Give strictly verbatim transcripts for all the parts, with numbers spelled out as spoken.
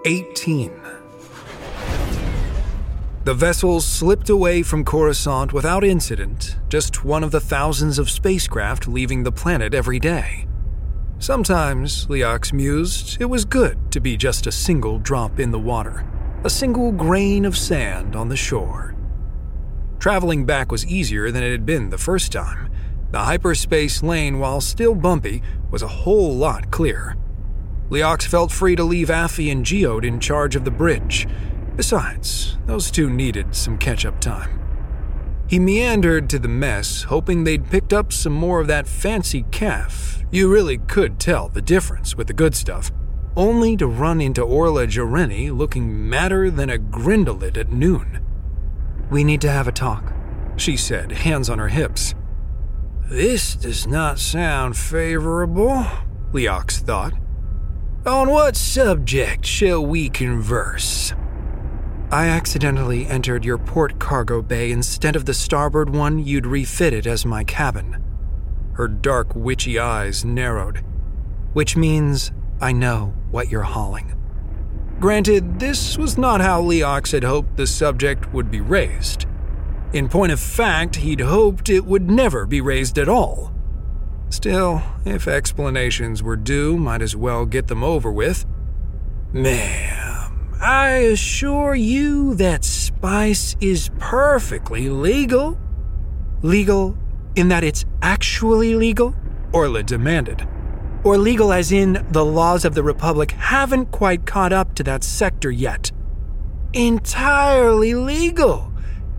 eighteen. The vessel slipped away from Coruscant without incident, just one of the thousands of spacecraft leaving the planet every day. Sometimes, Leox mused, it was good to be just a single drop in the water, a single grain of sand on the shore. Traveling back was easier than it had been the first time. The hyperspace lane, while still bumpy, was a whole lot clearer. Leox felt free to leave Affy and Geode in charge of the bridge. Besides, those two needed some catch-up time. He meandered to the mess, hoping they'd picked up some more of that fancy calf. You really could tell the difference with the good stuff, only to run into Orla Jareni looking madder than a Grindelid at noon. "We need to have a talk," she said, hands on her hips. This does not sound favorable, Leox thought. On what subject shall we converse? I accidentally entered your port cargo bay instead of the starboard one you'd refitted as my cabin. Her dark, witchy eyes narrowed. Which means I know what you're hauling. Granted, this was not how Leox had hoped the subject would be raised. In point of fact, he'd hoped it would never be raised at all. Still, if explanations were due, might as well get them over with. Ma'am, I assure you that spice is perfectly legal. Legal in that it's actually legal? Orla demanded. Or legal as in the laws of the Republic haven't quite caught up to that sector yet? Entirely legal.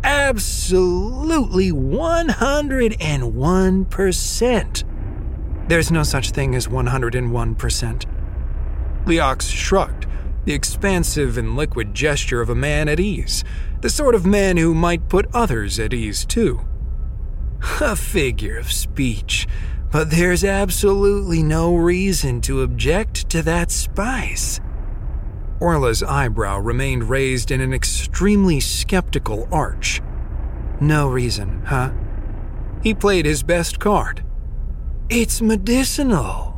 Absolutely one hundred one percent. There's no such thing as one hundred one percent. Leox shrugged, the expansive and liquid gesture of a man at ease, the sort of man who might put others at ease too. A figure of speech, but there's absolutely no reason to object to that spice. Orla's eyebrow remained raised in an extremely skeptical arch. No reason, huh? He played his best card. It's medicinal.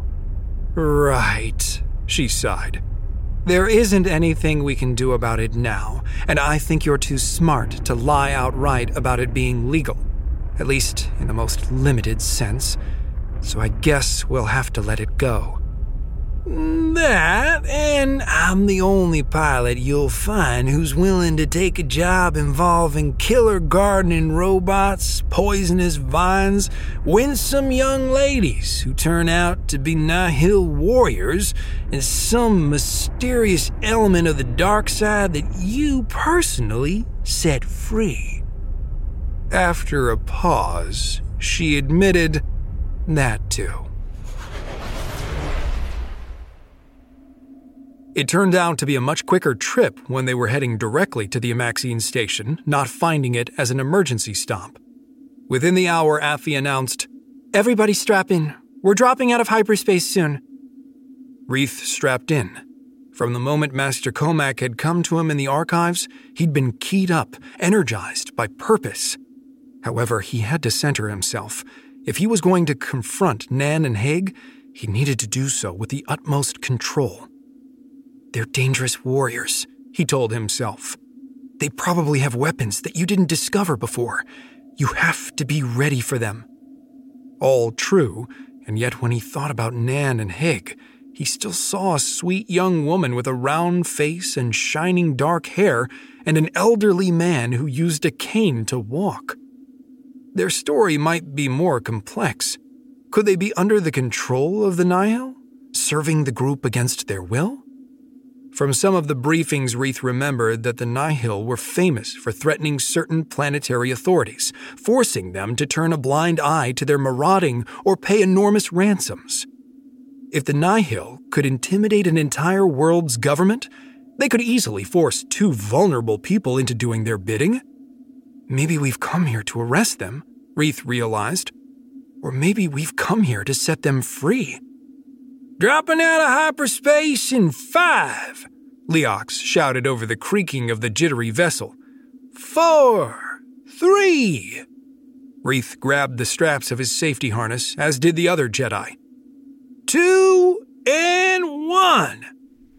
Right, she sighed. There isn't anything we can do about it now, and I think you're too smart to lie outright about it being legal, at least in the most limited sense, so I guess we'll have to let it go. That, and I'm the only pilot you'll find who's willing to take a job involving killer gardening robots, poisonous vines, winsome young ladies who turn out to be Nihil warriors, and some mysterious element of the dark side that you personally set free. After a pause, she admitted that too. It turned out to be a much quicker trip when they were heading directly to the Amaxine station, not finding it as an emergency stop. Within the hour, Affy announced, "Everybody strap in. We're dropping out of hyperspace soon." Reeth strapped in. From the moment Master Comac had come to him in the archives, he'd been keyed up, energized by purpose. However, he had to center himself. If he was going to confront Nan and Haig, he needed to do so with the utmost control. They're dangerous warriors, he told himself. They probably have weapons that you didn't discover before. You have to be ready for them. All true, and yet when he thought about Nan and Haig, he still saw a sweet young woman with a round face and shining dark hair, and an elderly man who used a cane to walk. Their story might be more complex. Could they be under the control of the Nihil, serving the group against their will? From some of the briefings, Reeth remembered that the Nihil were famous for threatening certain planetary authorities, forcing them to turn a blind eye to their marauding or pay enormous ransoms. If the Nihil could intimidate an entire world's government, they could easily force two vulnerable people into doing their bidding. Maybe we've come here to arrest them, Reeth realized. Or maybe we've come here to set them free. Dropping out of hyperspace in five, Leox shouted over the creaking of the jittery vessel. Four, three. Reeth grabbed the straps of his safety harness, as did the other Jedi. Two and one.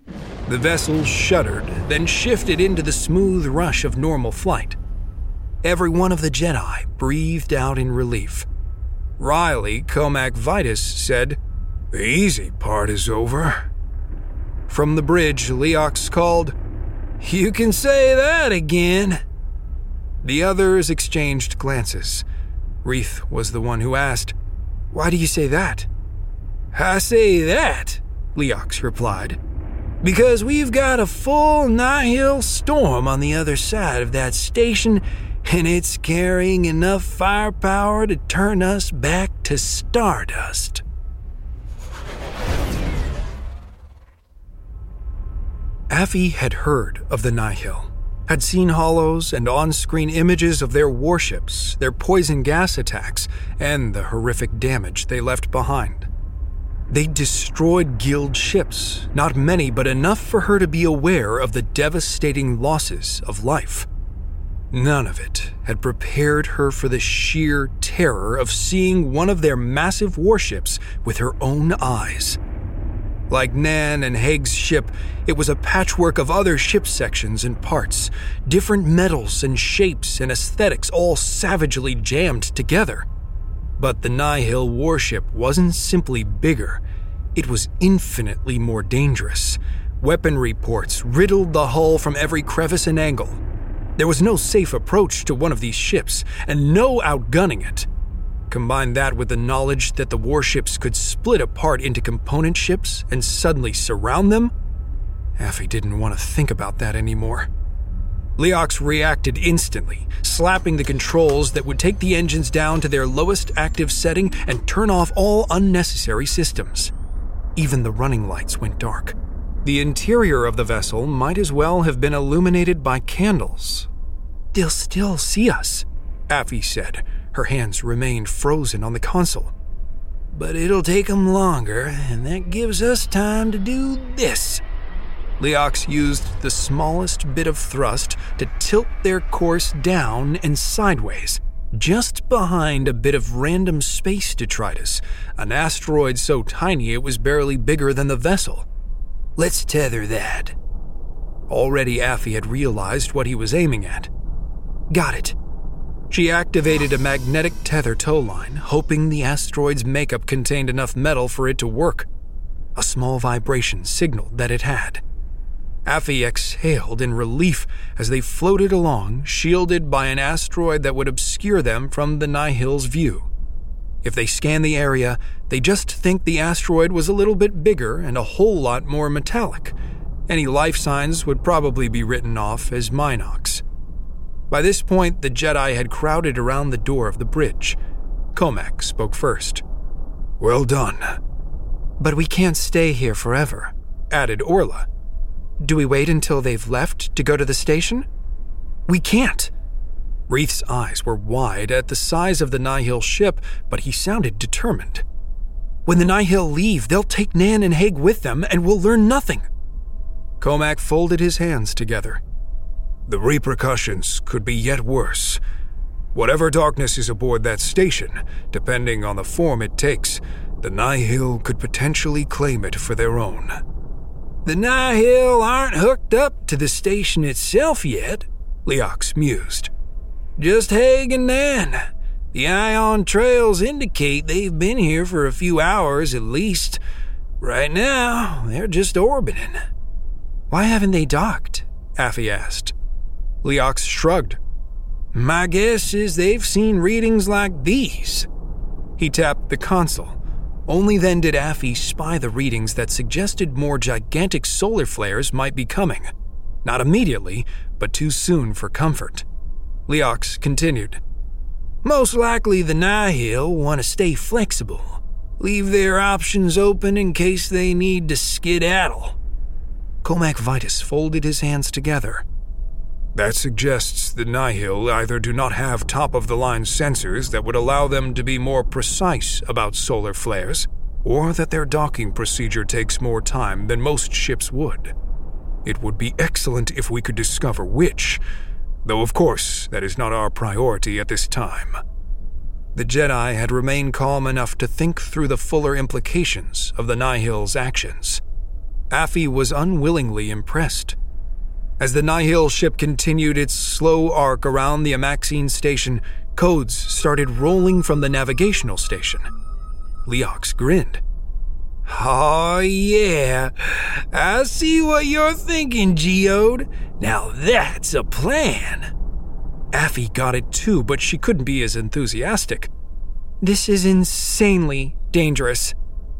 The vessel shuddered, then shifted into the smooth rush of normal flight. Every one of the Jedi breathed out in relief. Riley Comac Vitus said, "The easy part is over." From the bridge, Leox called, "You can say that again." The others exchanged glances. Reath was the one who asked, "Why do you say that?" "I say that," Leox replied, "because we've got a full Nihil storm on the other side of that station, and it's carrying enough firepower to turn us back to stardust." Affy had heard of the Nihil, had seen holos and on-screen images of their warships, their poison gas attacks, and the horrific damage they left behind. They destroyed Guild ships, not many, but enough for her to be aware of the devastating losses of life. None of it had prepared her for the sheer terror of seeing one of their massive warships with her own eyes. Like Nan and Haig's ship, it was a patchwork of other ship sections and parts, different metals and shapes and aesthetics all savagely jammed together. But the Nihil warship wasn't simply bigger, it was infinitely more dangerous. Weaponry ports riddled the hull from every crevice and angle. There was no safe approach to one of these ships, and no outgunning it. Combine that with the knowledge that the warships could split apart into component ships and suddenly surround them? Affy didn't want to think about that anymore. Leox reacted instantly, slapping the controls that would take the engines down to their lowest active setting and turn off all unnecessary systems. Even the running lights went dark. The interior of the vessel might as well have been illuminated by candles. "They'll still see us," Affy said. Her hands remained frozen on the console. "But it'll take them longer, and that gives us time to do this." Leox used the smallest bit of thrust to tilt their course down and sideways, just behind a bit of random space detritus, an asteroid so tiny it was barely bigger than the vessel. "Let's tether that." Already Affy had realized what he was aiming at. "Got it." She activated a magnetic tether tow line, hoping the asteroid's makeup contained enough metal for it to work. A small vibration signaled that it had. Affy exhaled in relief as they floated along, shielded by an asteroid that would obscure them from the Nihil's view. If they scan the area, they just think the asteroid was a little bit bigger and a whole lot more metallic. Any life signs would probably be written off as Minox. By this point, the Jedi had crowded around the door of the bridge. Comac spoke first. "Well done." "But we can't stay here forever," added Orla. "Do we wait until they've left to go to the station?" "We can't." Reath's eyes were wide at the size of the Nihil ship, but he sounded determined. "When the Nihil leave, they'll take Nan and Haig with them, and we'll learn nothing." Comac folded his hands together. "The repercussions could be yet worse. Whatever darkness is aboard that station, depending on the form it takes, the Nihil could potentially claim it for their own." "The Nihil aren't hooked up to the station itself yet," Leox mused. "Just Haig and Nan. The ion trails indicate they've been here for a few hours at least. Right now, they're just orbiting." "Why haven't they docked?" Affy asked. Leox shrugged. "My guess is they've seen readings like these." He tapped the console. Only then did Affy spy the readings that suggested more gigantic solar flares might be coming. Not immediately, but too soon for comfort. Leox continued. "Most likely the Nihil want to stay flexible, leave their options open in case they need to skedaddle." Comac Vitus folded his hands together. "That suggests the Nihil either do not have top-of-the-line sensors that would allow them to be more precise about solar flares, or that their docking procedure takes more time than most ships would. It would be excellent if we could discover which, though of course that is not our priority at this time." The Jedi had remained calm enough to think through the fuller implications of the Nihil's actions. Affy was unwillingly impressed. As the Nihil ship continued its slow arc around the Amaxine station, codes started rolling from the navigational station. Leox grinned. Oh yeah, I see what you're thinking, Geode. Now that's a plan. Affy got it too, but she couldn't be as enthusiastic. This is insanely dangerous.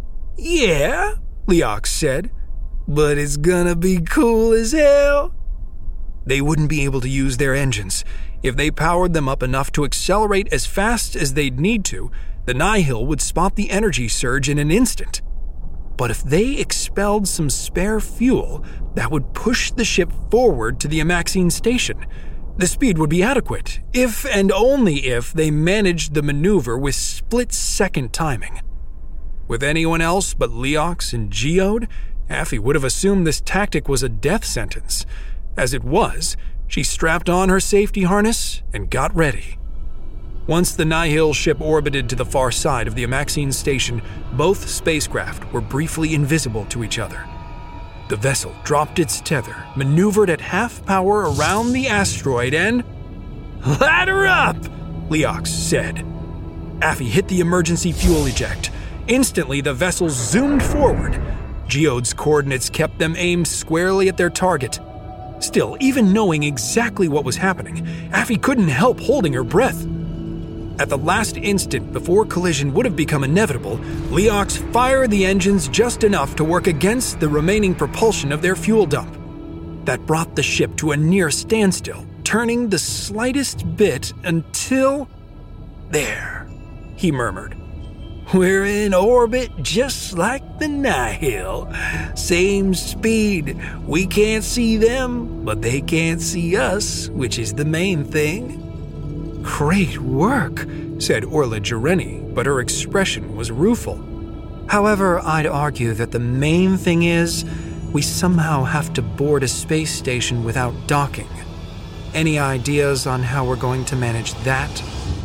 Yeah, Leox said, but it's gonna be cool as hell. They wouldn't be able to use their engines. If they powered them up enough to accelerate as fast as they'd need to, the Nihil would spot the energy surge in an instant. But if they expelled some spare fuel, that would push the ship forward to the Amaxine station. The speed would be adequate, if and only if they managed the maneuver with split-second timing. With anyone else but Leox and Geode, Affy would have assumed this tactic was a death sentence. As it was, she strapped on her safety harness and got ready. Once the Nihil ship orbited to the far side of the Amaxine station, both spacecraft were briefly invisible to each other. The vessel dropped its tether, maneuvered at half power around the asteroid, and... "Ladder up!" Leox said. Affy hit the emergency fuel eject. Instantly, the vessel zoomed forward. Geode's coordinates kept them aimed squarely at their target. Still, even knowing exactly what was happening, Affy couldn't help holding her breath. At the last instant before collision would have become inevitable, Leox fired the engines just enough to work against the remaining propulsion of their fuel dump. That brought the ship to a near standstill, turning the slightest bit until... "There," he murmured. "We're in orbit just like the Nihil. Same speed. We can't see them, but they can't see us, which is the main thing." "Great work," said Orla Jareni, but her expression was rueful. However, I'd argue that the main thing is we somehow have to board a space station without docking. Any ideas on how we're going to manage that?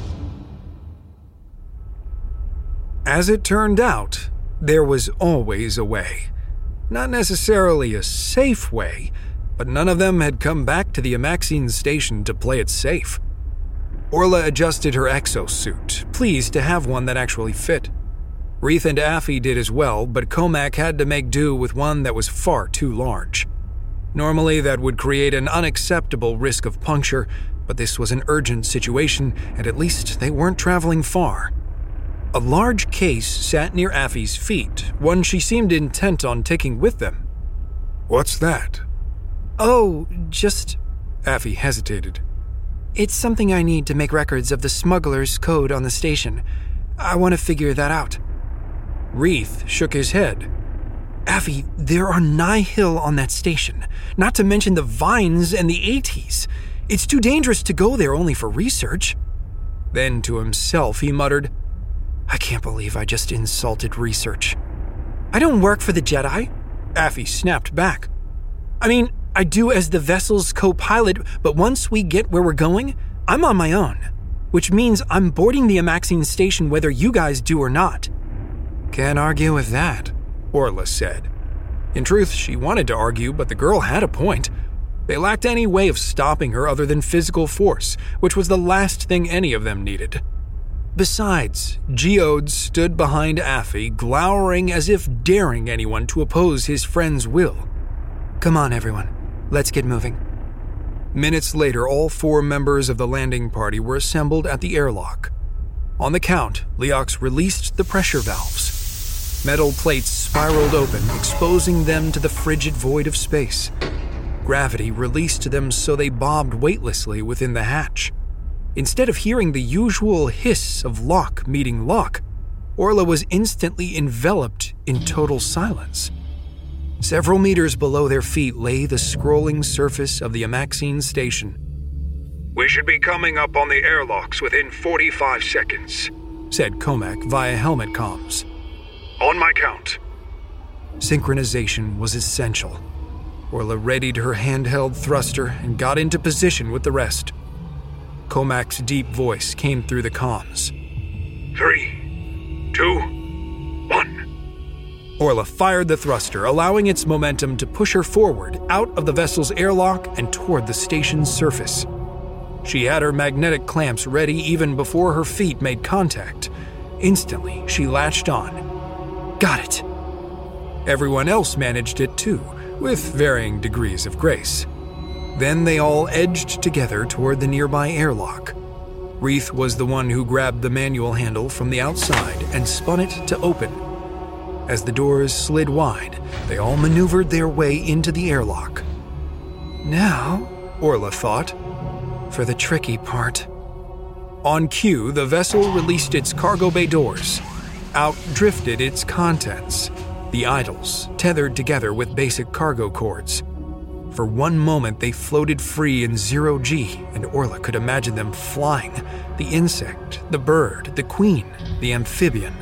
As it turned out, there was always a way. Not necessarily a safe way, but none of them had come back to the Amaxine station to play it safe. Orla adjusted her exosuit, pleased to have one that actually fit. Reith and Affy did as well, but Comac had to make do with one that was far too large. Normally, that would create an unacceptable risk of puncture, but this was an urgent situation, and at least they weren't traveling far. A large case sat near Affy's feet, one she seemed intent on taking with them. "What's that?" "Oh, just..." Affy hesitated. "It's something I need to make records of the smuggler's code on the station. I want to figure that out." Reith shook his head. "Affy, there are Nihil on that station, not to mention the Vines and the eighties. It's too dangerous to go there only for research." Then to himself he muttered, "I can't believe I just insulted research." "I don't work for the Jedi," Affy snapped back. "I mean, I do as the vessel's co-pilot, but once we get where we're going, I'm on my own. Which means I'm boarding the Amaxine station whether you guys do or not." "Can't argue with that," Orla said. In truth, she wanted to argue, but the girl had a point. They lacked any way of stopping her other than physical force, which was the last thing any of them needed. Besides, Geode stood behind Affy, glowering as if daring anyone to oppose his friend's will. "Come on, everyone. Let's get moving." Minutes later, all four members of the landing party were assembled at the airlock. On the count, Leox released the pressure valves. Metal plates spiraled open, exposing them to the frigid void of space. Gravity released them so they bobbed weightlessly within the hatch. Instead of hearing the usual hiss of lock meeting lock, Orla was instantly enveloped in total silence. Several meters below their feet lay the scrolling surface of the Amaxine station. "We should be coming up on the airlocks within forty-five seconds, said Comac via helmet comms. "On my count." Synchronization was essential. Orla readied her handheld thruster and got into position with the rest. Comac's deep voice came through the comms. Three, two, one. Orla fired the thruster, allowing its momentum to push her forward, out of the vessel's airlock and toward the station's surface. She had her magnetic clamps ready even before her feet made contact. Instantly, she latched on. Got it! Everyone else managed it too, with varying degrees of grace. Then they all edged together toward the nearby airlock. Reith was the one who grabbed the manual handle from the outside and spun it to open. As the doors slid wide, they all maneuvered their way into the airlock. Now, Orla thought, for the tricky part. On cue, the vessel released its cargo bay doors. Out drifted its contents, the idols, tethered together with basic cargo cords. For one moment, they floated free in zero G, and Orla could imagine them flying, the insect, the bird, the queen, the amphibian.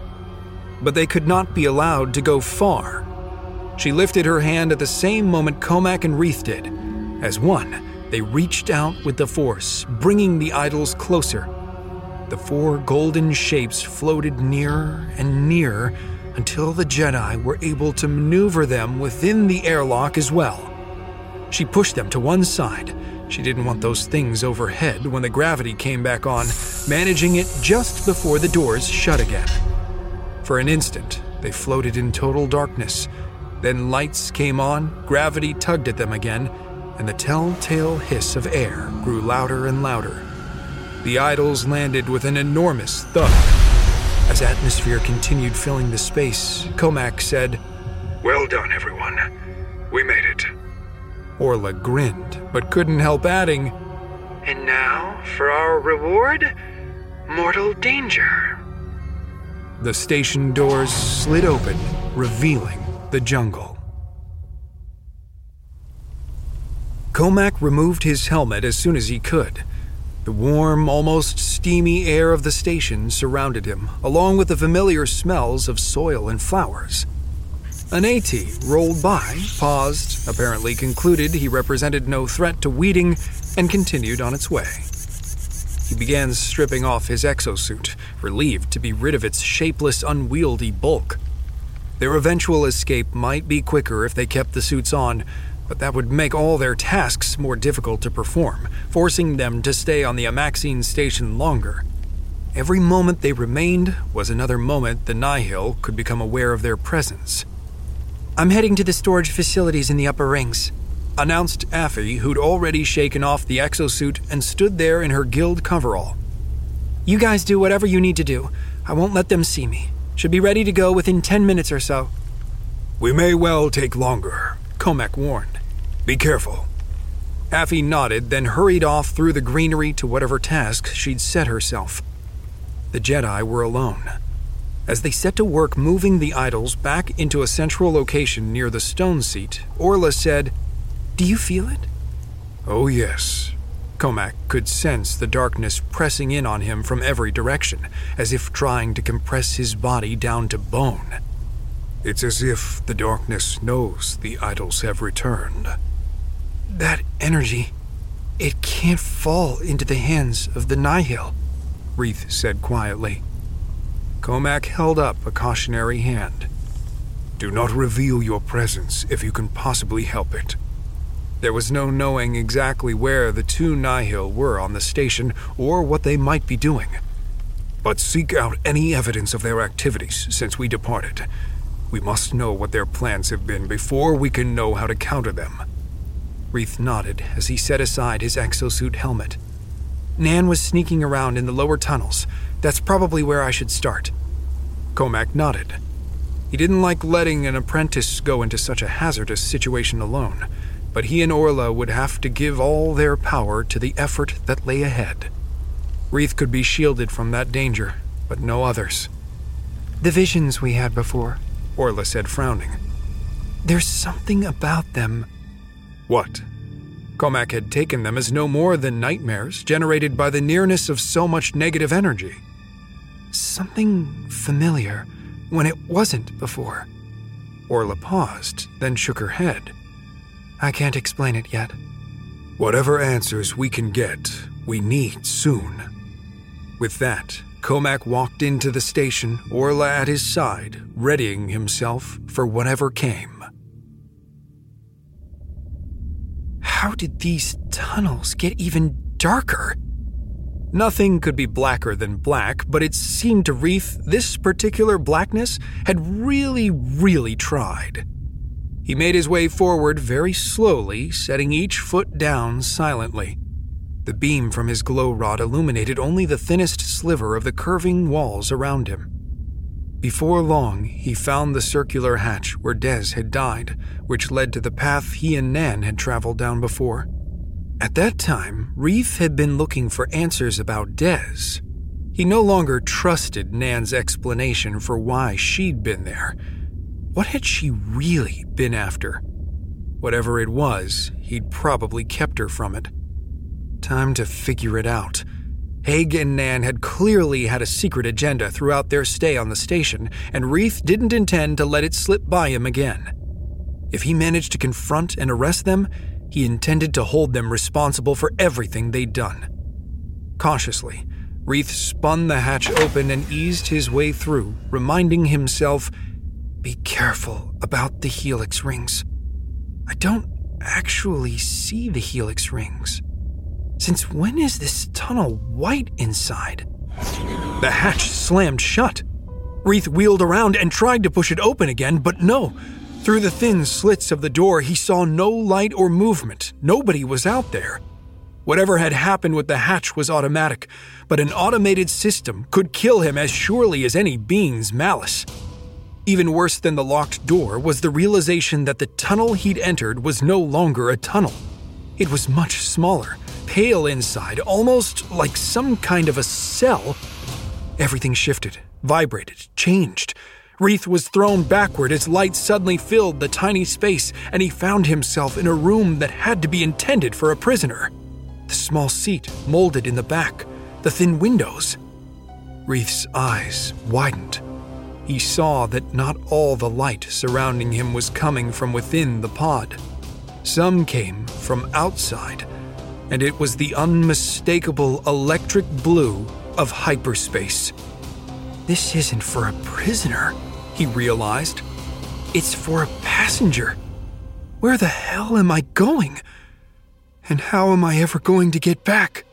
But they could not be allowed to go far. She lifted her hand at the same moment Comac and Reith did. As one, they reached out with the force, bringing the idols closer. The four golden shapes floated nearer and nearer until the Jedi were able to maneuver them within the airlock as well. She pushed them to one side. She didn't want those things overhead when the gravity came back on, managing it just before the doors shut again. For an instant, they floated in total darkness. Then lights came on, gravity tugged at them again, and the telltale hiss of air grew louder and louder. The idols landed with an enormous thud. As atmosphere continued filling the space, Comac said, "Well done, everyone. We made it." Orla grinned, but couldn't help adding, "And now, for our reward, mortal danger." The station doors slid open, revealing the jungle. Comac removed his helmet as soon as he could. The warm, almost steamy air of the station surrounded him, along with the familiar smells of soil and flowers. An AT rolled by, paused, apparently concluded he represented no threat to Weeding, and continued on its way. He began stripping off his exosuit, relieved to be rid of its shapeless, unwieldy bulk. Their eventual escape might be quicker if they kept the suits on, but that would make all their tasks more difficult to perform, forcing them to stay on the Amaxine station longer. Every moment they remained was another moment the Nihil could become aware of their presence. "I'm heading to the storage facilities in the upper rings," announced Affy, who'd already shaken off the exosuit and stood there in her guild coverall. "You guys do whatever you need to do. I won't let them see me. Should be ready to go within ten minutes or so." "We may well take longer," Comac warned. "Be careful." Affy nodded, then hurried off through the greenery to whatever task she'd set herself. The Jedi were alone. As they set to work moving the idols back into a central location near the stone seat, Orla said, "Do you feel it?" "Oh yes." Comac could sense the darkness pressing in on him from every direction, as if trying to compress his body down to bone. "It's as if the darkness knows the idols have returned." "That energy, it can't fall into the hands of the Nihil," Reith said quietly. Comac held up a cautionary hand. "Do not reveal your presence if you can possibly help it." There was no knowing exactly where the two Nihil were on the station or what they might be doing. "But seek out any evidence of their activities since we departed. We must know what their plans have been before we can know how to counter them." Reith nodded as he set aside his exosuit helmet. "Nan was sneaking around in the lower tunnels. That's probably where I should start." Comac nodded. He didn't like letting an apprentice go into such a hazardous situation alone, but he and Orla would have to give all their power to the effort that lay ahead. Reith could be shielded from that danger, but no others. "The visions we had before," Orla said, frowning. "There's something about them." "What?" Comac had taken them as no more than nightmares generated by the nearness of so much negative energy. "Something familiar, when it wasn't before." Orla paused, then shook her head. "I can't explain it yet." "Whatever answers we can get, we need soon." With that, Comac walked into the station, Orla at his side, readying himself for whatever came. How did these tunnels get even darker? Nothing could be blacker than black, but it seemed to Reith this particular blackness had really, really tried. He made his way forward very slowly, setting each foot down silently. The beam from his glow rod illuminated only the thinnest sliver of the curving walls around him. Before long, he found the circular hatch where Des had died, which led to the path he and Nan had traveled down before. At that time, Reith had been looking for answers about Des. He no longer trusted Nan's explanation for why she'd been there. What had she really been after? Whatever it was, he'd probably kept her from it. Time to figure it out. Haig and Nan had clearly had a secret agenda throughout their stay on the station, and Reith didn't intend to let it slip by him again. If he managed to confront and arrest them, he intended to hold them responsible for everything they'd done. Cautiously, Reith spun the hatch open and eased his way through, reminding himself, "Be careful about the helix rings. I don't actually see the helix rings. Since when is this tunnel white inside?" The hatch slammed shut. Reith wheeled around and tried to push it open again, but no. Through the thin slits of the door, he saw no light or movement. Nobody was out there. Whatever had happened with the hatch was automatic, but an automated system could kill him as surely as any being's malice. Even worse than the locked door was the realization that the tunnel he'd entered was no longer a tunnel. It was much smaller, pale inside, almost like some kind of a cell. Everything shifted, vibrated, changed. Reith was thrown backward as light suddenly filled the tiny space, and he found himself in a room that had to be intended for a prisoner. The small seat molded in the back, the thin windows. Reith's eyes widened. He saw that not all the light surrounding him was coming from within the pod. Some came from outside, and it was the unmistakable electric blue of hyperspace. This isn't for a prisoner, he realized. It's for a passenger. Where the hell am I going? And how am I ever going to get back?